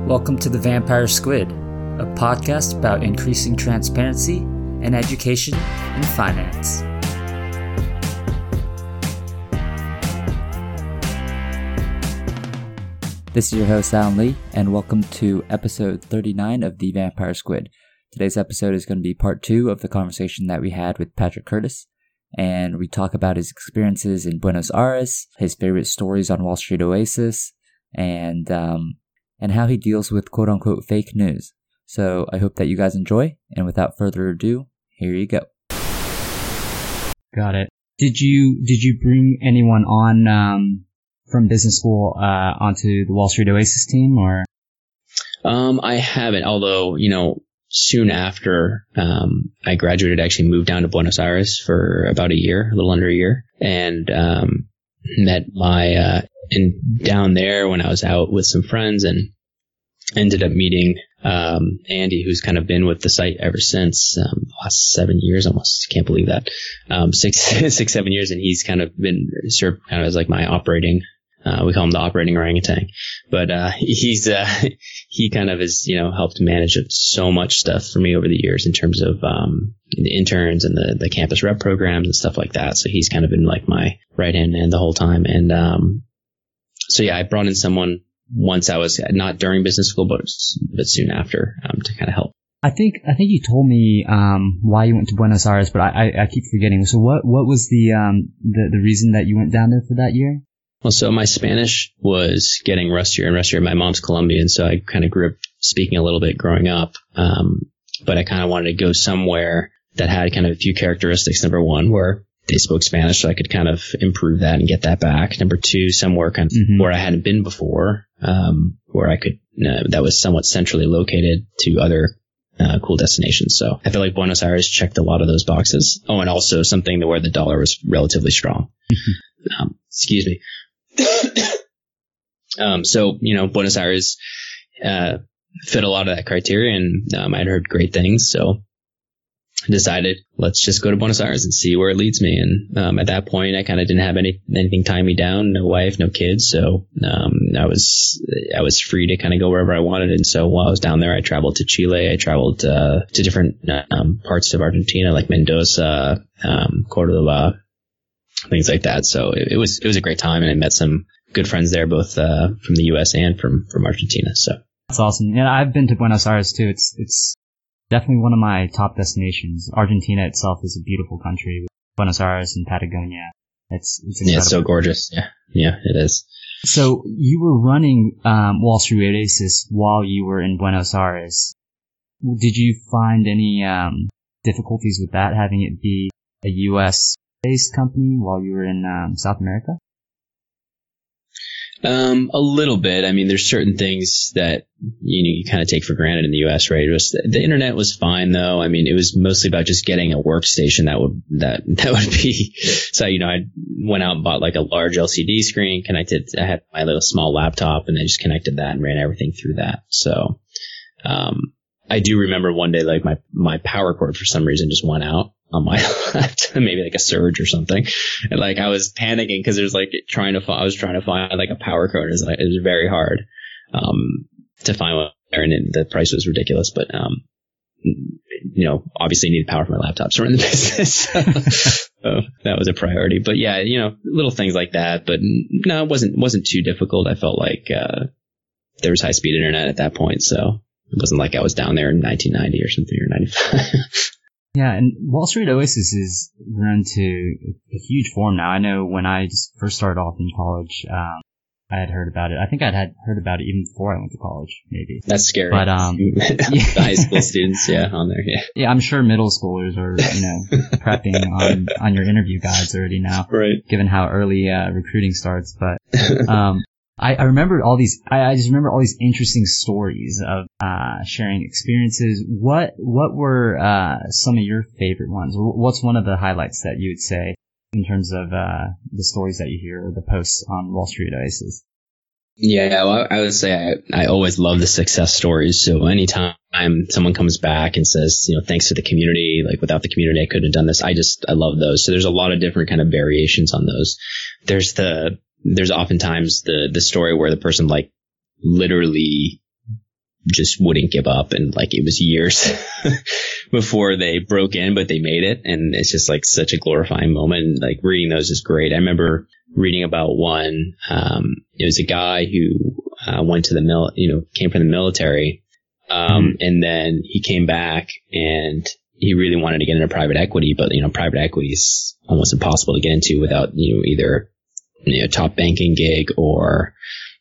Welcome to The Vampire Squid, a podcast about increasing transparency and education in finance. This is your host, Alan Lee, and welcome to episode 39 of The Vampire Squid. Today's episode is going to be part 2 of the conversation that we had with Patrick Curtis, and we talk about his experiences in Buenos Aires, his favorite stories on Wall Street Oasis, and how he deals with quote-unquote fake news. So I hope that you guys enjoy, and without further ado, here you go. Got it. Did you bring anyone on from business school onto the Wall Street Oasis team, or? I haven't, although, soon after I graduated, I actually moved down to Buenos Aires for about a little under a year, and met down there when I was out with some friends, and ended up meeting Andy, who's kind of been with the site ever since the last 7 years, almost. Can't believe that. 7 years, and he's kind of been served kind of as like my operating. We call him the operating orangutan, but he kind of has helped manage so much stuff for me over the years in terms of the interns and the campus rep programs and stuff like that. So he's kind of been like my right hand man the whole time, and so yeah, I brought in someone once. I was not during business school, but soon after, to kind of help. I think you told me why you went to Buenos Aires, but I keep forgetting. So what was the reason that you went down there for that year? Well, so my Spanish was getting rustier and rustier. My mom's Colombian, so I kind of grew up speaking a little bit growing up. But I kind of wanted to go somewhere that had kind of a few characteristics. Number one, where they spoke Spanish, so I could kind of improve that and get that back. Number two, somewhere kind of where I hadn't been before, where I could, that was somewhat centrally located to other cool destinations. So I feel like Buenos Aires checked a lot of those boxes. Oh, and also something where the dollar was relatively strong. Excuse me. So, Buenos Aires fit a lot of that criteria, and I'd heard great things. So I decided, let's just go to Buenos Aires and see where it leads me. And at that point, I kind of didn't have anything tying me down, no wife, no kids. So I was free to kind of go wherever I wanted. And so while I was down there, I traveled to Chile. I traveled to different parts of Argentina, like Mendoza, Cordoba, things like that. So it was a great time, and I met some good friends there, both from the U.S. and from Argentina. So that's awesome. Yeah, I've been to Buenos Aires too. It's definitely one of my top destinations. Argentina itself is a beautiful country. Buenos Aires and Patagonia. It's incredible. Yeah, it's so gorgeous. Yeah, it is. So you were running Wall Street Oasis while you were in Buenos Aires. Did you find any difficulties with that, having it be a U.S. based company while you were in South America? A little bit. I mean, there's certain things that you kind of take for granted in the U.S., right? The internet was fine, though. I mean, it was mostly about just getting a workstation that would be. So I went out and bought like a large LCD screen, connected. I had my little small laptop, and I just connected that and ran everything through that. So I do remember one day, like my power cord for some reason just went out on my laptop, maybe like a surge or something. And like I was panicking because there's like I was trying to find like a power cord. It was very hard to find one, and the price was ridiculous. But obviously needed power for my laptop to run the business. So that was a priority. But yeah, little things like that. But no, it wasn't too difficult. I felt like there was high speed internet at that point, so it wasn't like I was down there in 1990 or something, or 95. Yeah, and Wall Street Oasis is grown to a huge form now. I know when I just first started off in college, I had heard about it. I think I'd heard about it even before I went to college, maybe. That's scary. But the high school students, on there, yeah. Yeah, I'm sure middle schoolers are, prepping on your interview guides already now, right? Given how early recruiting starts. But I remember I just remember all these interesting stories of sharing experiences. What were some of your favorite ones? What's one of the highlights that you would say in terms of the stories that you hear or the posts on Wall Street Oasis? Yeah, well, I would say I always love the success stories. So anytime someone comes back and says, thanks to the community, like without the community, I couldn't have done this. I love those. So there's a lot of different kind of variations on those. There's oftentimes the story where the person like literally just wouldn't give up. And like, it was years before they broke in, but they made it. And it's just like such a glorifying moment. And like, reading those is great. I remember reading about one, it was a guy who, went to the came from the military. And then he came back and he really wanted to get into private equity, but, private equity is almost impossible to get into without, either, top banking gig or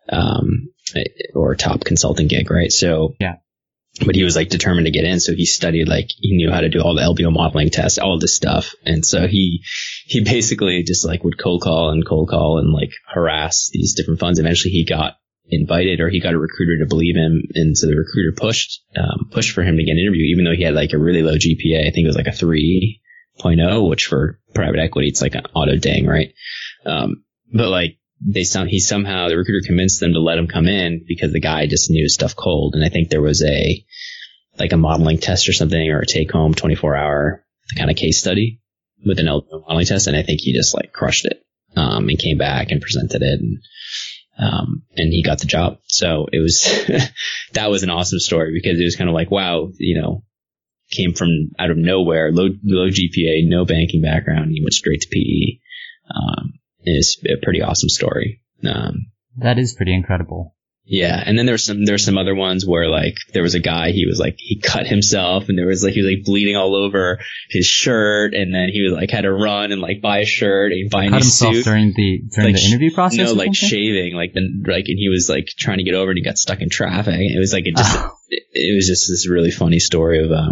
top consulting gig. Right. So, yeah. But he was like determined to get in. So he studied, like, he knew how to do all the LBO modeling tests, all of this stuff. And so he basically just like would cold call and like harass these different funds. Eventually he got invited, or he got a recruiter to believe him. And so the recruiter pushed for him to get an interview, even though he had like a really low GPA. I think it was like a 3.0, which for private equity, it's like an auto ding, right? But like the recruiter convinced them to let him come in because the guy just knew his stuff cold. And I think there was a modeling test or something, or a take home 24-hour kind of case study with an LBO modeling test. And I think he just like crushed it, and came back and presented it. And he got the job. So it was, that was an awesome story, because it was kind of like, wow, came from out of nowhere, low GPA, no banking background. He went straight to PE. It's a pretty awesome story. That is pretty incredible. Yeah. And then there's some other ones where like there was a guy, he cut himself, and he was like bleeding all over his shirt, and then he was like had to run and like buy a shirt and buy a new suit. Cut himself during the interview process? No, like shaving, and he was like trying to get over, and he got stuck in traffic. It was like it was just this really funny story of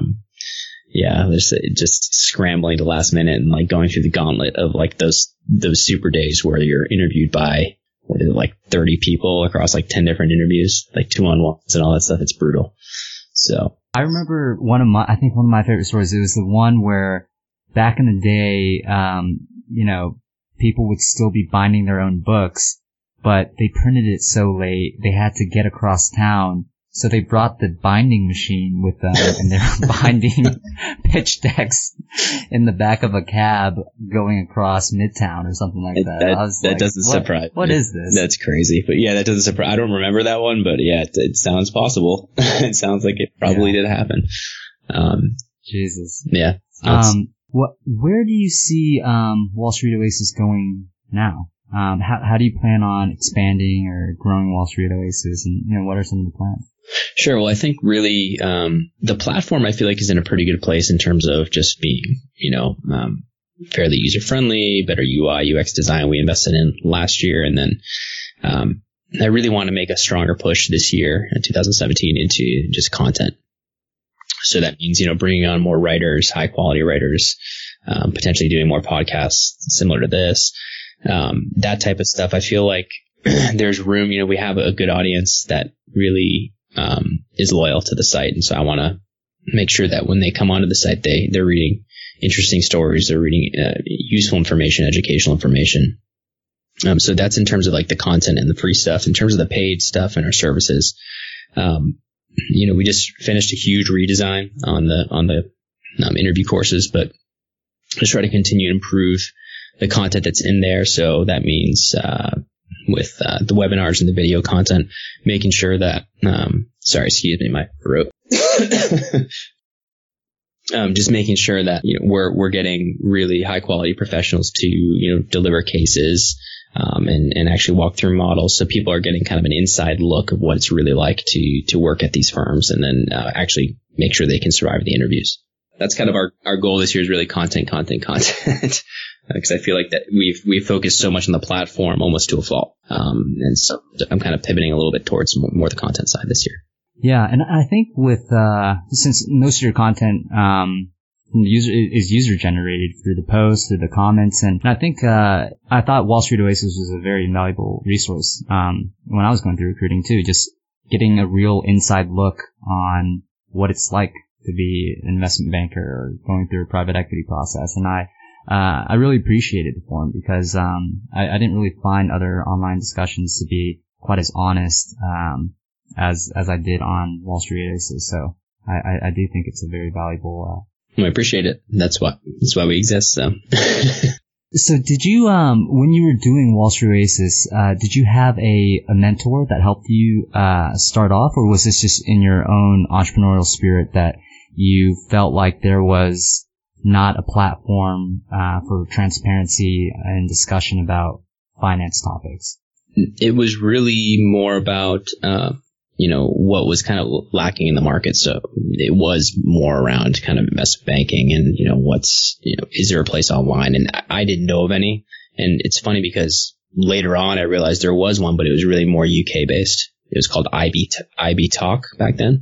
just scrambling to last minute and like going through the gauntlet of like those super days where you're interviewed by like 30 people across like 10 different interviews, like 2-on-1s and all that stuff. It's brutal. So I remember one of my favorite stories. It was the one where back in the day, people would still be binding their own books, but they printed it so late they had to get across town. So they brought the binding machine with them, and they were binding pitch decks in the back of a cab going across Midtown or something like that. That doesn't surprise me. What is this? That's crazy. But yeah, that doesn't surprise. I don't remember that one, but yeah, it sounds possible. It sounds like it probably did happen. Jesus. Yeah. Where do you see Wall Street Oasis going now? How do you plan on expanding or growing Wall Street Oasis, and what are some of the plans? Sure. Well, I think really the platform, I feel like, is in a pretty good place in terms of just being, fairly user friendly, better UI, UX design we invested in last year. And then I really want to make a stronger push this year in 2017 into just content. So that means, bringing on more writers, high quality writers, potentially doing more podcasts similar to this. That type of stuff. I feel like there's room, we have a good audience that really is loyal to the site. And so I want to make sure that when they come onto the site, they're reading interesting stories, they're reading useful information, educational information. So that's in terms of like the content and the free stuff. In terms of the paid stuff and our services, we just finished a huge redesign on the interview courses, but just try to continue to improve the content that's in there. So that means with the webinars and the video content, making sure that excuse me, my throat. Just making sure that we're getting really high quality professionals to deliver cases and actually walk through models, so people are getting kind of an inside look of what it's really like to work at these firms, and then actually make sure they can survive the interviews. That's kind of our goal this year, is really content. Because I feel like that we've focused so much on the platform almost to a fault. And so I'm kind of pivoting a little bit towards more the content side this year. Yeah. And I think with, since most of your content, is user generated through the posts, through the comments. And I think, I thought Wall Street Oasis was a very valuable resource, when I was going through recruiting too, just getting a real inside look on what it's like to be an investment banker or going through a private equity process. And I really appreciated the forum because, I didn't really find other online discussions to be quite as honest, as I did on Wall Street Oasis. So I do think it's a very valuable, I appreciate it. That's why we exist. So So did you, when you were doing Wall Street Oasis, did you have a mentor that helped you start off, or was this just in your own entrepreneurial spirit that you felt like there was not a platform for transparency and discussion about finance topics? It was really more about what was kind of lacking in the market. So it was more around kind of investment banking and, is there a place online? And I didn't know of any. And it's funny because later on I realized there was one, but it was really more UK based. It was called IB Talk back then.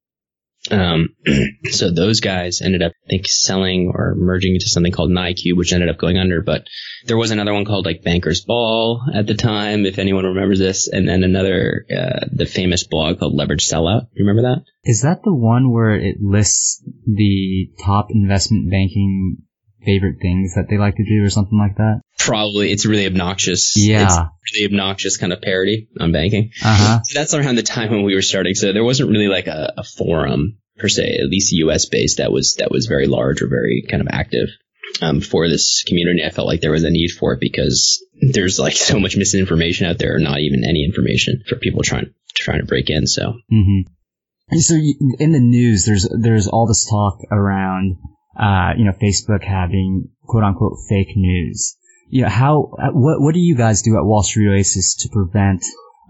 So those guys ended up, I think, selling or merging into something called NiCube, which ended up going under. But there was another one called like Banker's Ball at the time, if anyone remembers this. And then another, the famous blog called Leverage Sellout. You remember that? Is that the one where it lists the top investment banking favorite things that they like to do or something like that? Probably. It's really obnoxious. Yeah. It's really obnoxious kind of parody on banking. Uh-huh. So that's around the time when we were starting. So there wasn't really like a forum per se, at least US based, that was very large or very kind of active. For this community, I felt like there was a need for it because there's like so much misinformation out there, or not even any information for people trying to break in. So, So in the news, there's all this talk around, Facebook having quote unquote fake news. What do you guys do at Wall Street Oasis to prevent,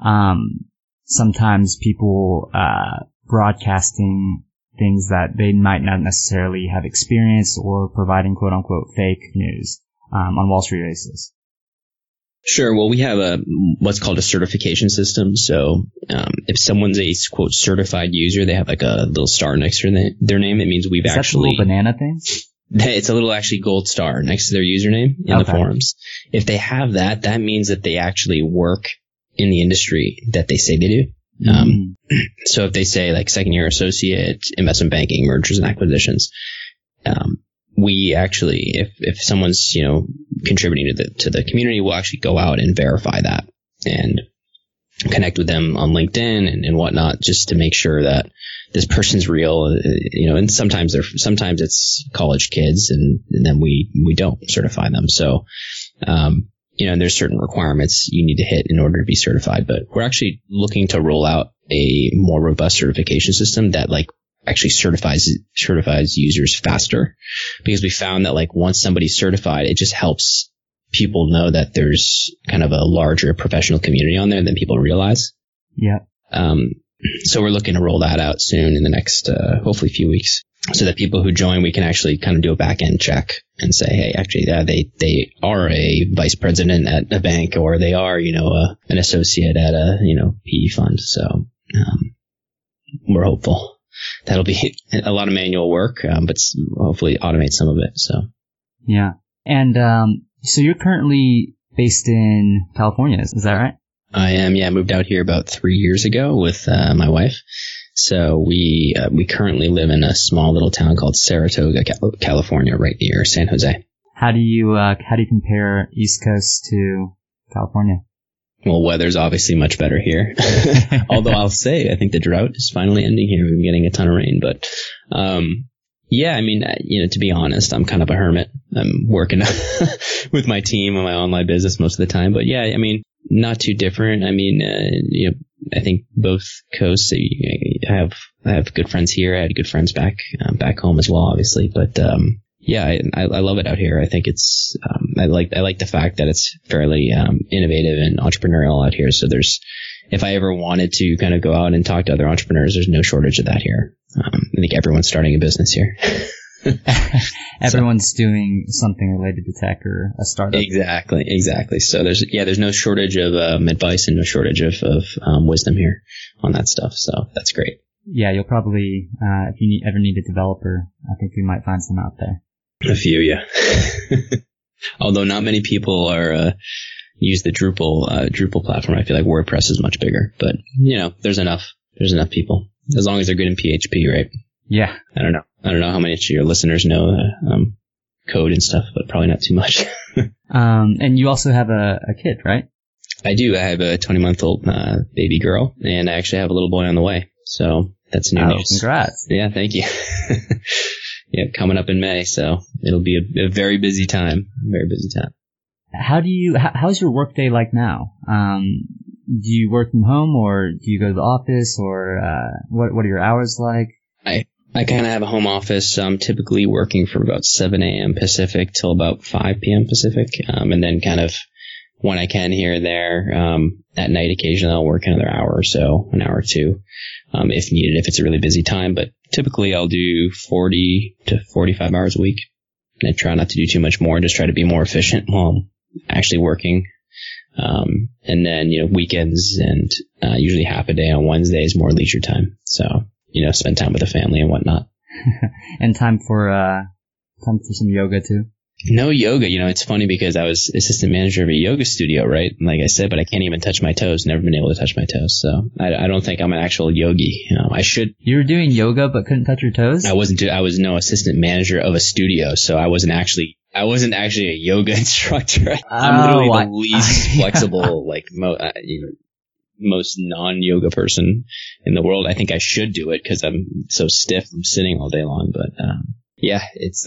sometimes people, broadcasting things that they might not necessarily have experienced or providing quote unquote fake news, on Wall Street Oasis? Sure. Well, we have what's called a certification system. So, if someone's a quote certified user, they have like a little star next to their name. It means we've actually. Is that the little banana thing? It's a little actually gold star next to their username in the forums. If they have that, that means that they actually work in the industry that they say they do. So if they say like second year associate, investment banking, mergers and acquisitions, we actually, if someone's, contributing to the community, we'll actually go out and verify that and connect with them on LinkedIn and whatnot, just to make sure that this person's real, and sometimes it's college kids and then we don't certify them. So, there's certain requirements you need to hit in order to be certified, but we're actually looking to roll out a more robust certification system that like actually certifies users faster, because we found that like once somebody's certified, it just helps people know that there's kind of a larger professional community on there than people realize. Yeah. So we're looking to roll that out soon in the next, hopefully few weeks, so that people who join, we can actually kind of do a back end check and say, hey, actually, they are a vice president at a bank, or they are, an associate at a, PE fund. So, we're hopeful that'll be a lot of manual work, but hopefully automate some of it. So, yeah. And, so you're currently based in California, is that right? I am. Yeah. I moved out here about 3 years ago with, my wife. So we currently live in a small little town called Saratoga, California, right near San Jose. How do you compare East Coast to California? Well, weather's obviously much better here. Although I'll say, I think the drought is finally ending here. We've been getting a ton of rain, but, yeah, I mean, to be honest, I'm kind of a hermit. I'm working with my team and my online business most of the time, but yeah, I mean, not too different. I mean, I think both coasts, I have good friends here. I had good friends back home as well, obviously. But, yeah, I love it out here. I think it's, I like the fact that it's fairly, innovative and entrepreneurial out here. So if I ever wanted to kind of go out and talk to other entrepreneurs, there's no shortage of that here. I think everyone's starting a business here. Everyone's doing something related to tech or a startup. Exactly. So there's no shortage of advice and no shortage of wisdom here on that stuff. So that's great. Yeah, you'll probably, if you ever need a developer, I think we might find some out there. A few, yeah. Although not many people are use the Drupal platform. I feel like WordPress is much bigger, but there's enough people, as long as they're good in PHP, right? Yeah. I don't know how many of your listeners know code and stuff, but probably not too much. And you also have a kid, right? I do. I have a 20-month-old baby girl, and I actually have a little boy on the way. So that's new news. Congrats. Yeah, thank you. Yeah, coming up in May, so it'll be a very busy time. Very busy time. how's your work day like now? Do you work from home, or do you go to the office, or what are your hours like? I kind of have a home office. I'm typically working from about 7 a.m. Pacific till about 5 p.m. Pacific, and then kind of when I can here and there, at night occasionally I'll work another hour or so, an hour or two, if needed, if it's a really busy time. But typically I'll do 40 to 45 hours a week. And I try not to do too much more, just try to be more efficient while I'm actually working. And then, weekends and usually half a day on Wednesdays, more leisure time. So, spend time with the family and whatnot. And time for some yoga too. No yoga. It's funny because I was assistant manager of a yoga studio, right? Like I said, but I can't even touch my toes. Never been able to touch my toes. So I don't think I'm an actual yogi. I should. You were doing yoga but couldn't touch your toes? I was no assistant manager of a studio. So I wasn't actually a yoga instructor. I'm literally the least flexible, like, most non-yoga person in the world. I think I should do it because I'm so stiff from sitting all day long. But, yeah, it's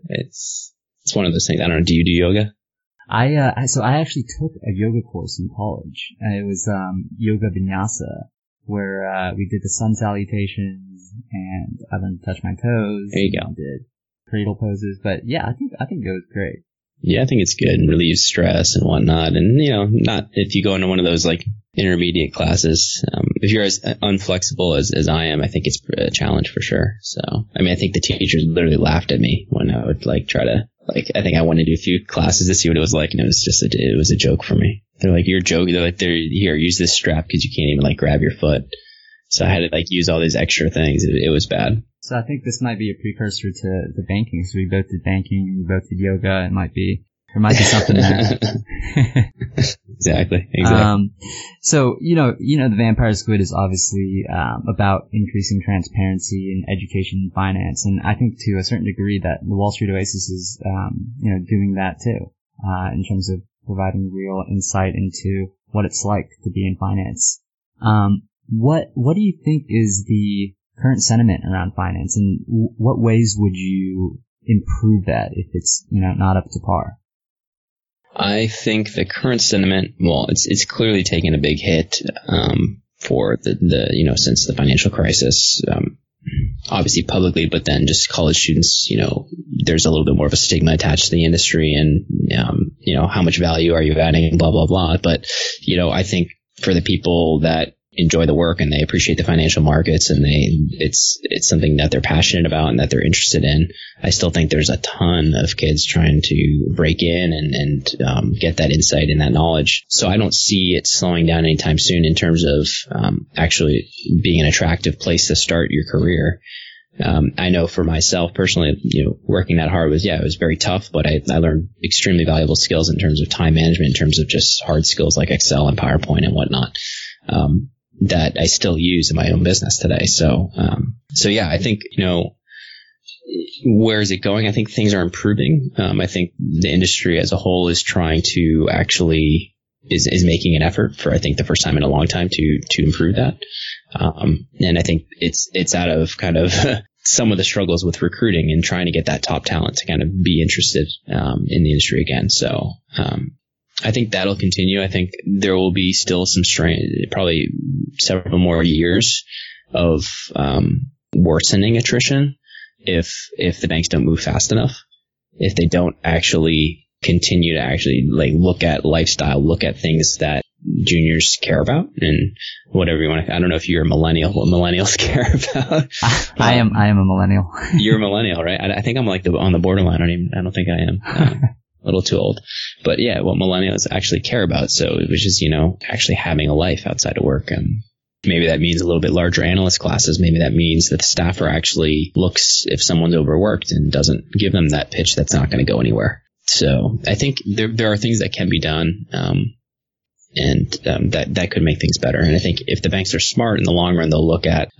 one of those things. I don't know. Do you do yoga? So I actually took a yoga course in college. It was, yoga vinyasa, where, we did the sun salutations and I learned to touch my toes. There you go. Did cradle poses, but yeah, I think it was great. Yeah, I think it's good and relieves stress and whatnot. And, not if you go into one of those like intermediate classes, if you're as unflexible as I am, I think it's a challenge for sure. So, I think the teachers literally laughed at me when I would try to, I think I went to do a few classes to see what it was like. And it was just, it was a joke for me. They're like, you're joking. They're like, here, use this strap because you can't even grab your foot. So I had to use all these extra things. It was bad. So I think this might be a precursor to banking. So we both did banking and we both did yoga. There might be something there. Exactly. So, the Vampire Squid is obviously, about increasing transparency in education and finance. And I think to a certain degree that the Wall Street Oasis is, doing that too, in terms of providing real insight into what it's like to be in finance. What do you think is the current sentiment around finance, and what ways would you improve that if it's, not up to par? I think the current sentiment, it's clearly taken a big hit, for the since the financial crisis, obviously publicly, but then just college students, there's a little bit more of a stigma attached to the industry and, how much value are you adding, blah, blah, blah. But, I think for the people that enjoy the work and they appreciate the financial markets and it's something that they're passionate about and that they're interested in, I still think there's a ton of kids trying to break in and get that insight and that knowledge. So I don't see it slowing down anytime soon in terms of actually being an attractive place to start your career. I know for myself personally, working that hard it was very tough, but I learned extremely valuable skills in terms of time management, in terms of just hard skills like Excel and PowerPoint and whatnot. That I still use in my own business today. So yeah, I think, where is it going? I think things are improving. I think the industry as a whole is trying to actually is making an effort for, I think, the first time in a long time to improve that. And I think it's out of kind of some of the struggles with recruiting and trying to get that top talent to kind of be interested, in the industry again. So, I think that'll continue. I think there will be still some strain, probably several more years of worsening attrition if the banks don't move fast enough, if they don't actually continue to actually look at lifestyle, look at things that juniors care about and whatever you want to. I don't know if you're a millennial, what millennials care about. I am a millennial. You're a millennial, right? I think I'm on the borderline. I don't think I am. A little too old, but yeah, what millennials actually care about. So which is, actually having a life outside of work. And maybe that means a little bit larger analyst classes. Maybe that means that the staffer actually looks if someone's overworked and doesn't give them that pitch that's not going to go anywhere. So I think there are things that can be done. And that could make things better. And I think if the banks are smart in the long run, they'll look at,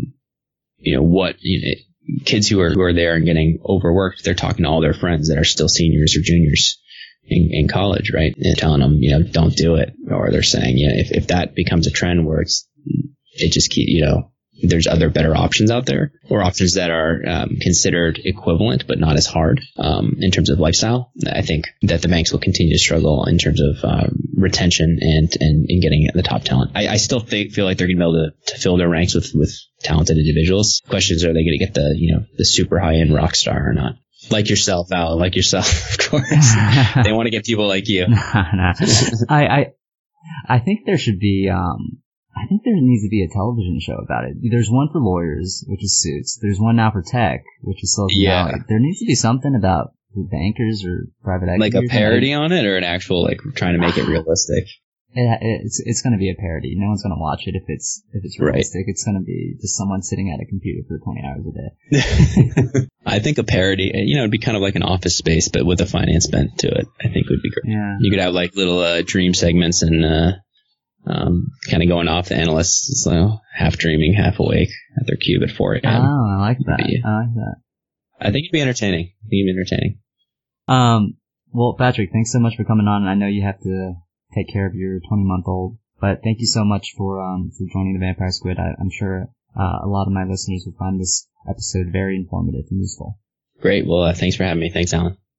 kids who are there and getting overworked, they're talking to all their friends that are still seniors or juniors in college, right? And telling them, don't do it. Or they're saying, if that becomes a trend where it just keep, there's other better options out there, or options that are considered equivalent but not as hard in terms of lifestyle. I think that the banks will continue to struggle in terms of retention and getting the top talent. I still feel like they're going to be able to fill their ranks with talented individuals. Questions, are they going to get the super high end rock star or not? Like yourself, Val, like yourself, of course. They want to get people like you. Nah. I think there should be, I think there needs to be a television show about it. There's one for lawyers, which is Suits. There's one now for tech, which is Silicon Valley. There needs to be something about bankers or private equity. Like a parody on it, or an actual, like, trying to make it realistic? It's going to be a parody. No one's going to watch it if it's realistic. Right. It's going to be just someone sitting at a computer for 20 hours a day. I think a parody, it'd be kind of like an Office Space, but with a finance bent to it. I think would be great. Yeah. You could have like little dream segments and kind of going off the analysts, half dreaming, half awake at their cube at 4 a.m. Oh, I like that. I think it'd be entertaining. Well, Patrick, thanks so much for coming on. I know you have to take care of your 20-month-old, but thank you so much for joining the Vampire Squid. I'm sure a lot of my listeners will find this episode very informative and useful. Great. Well, thanks for having me. Thanks, Alan.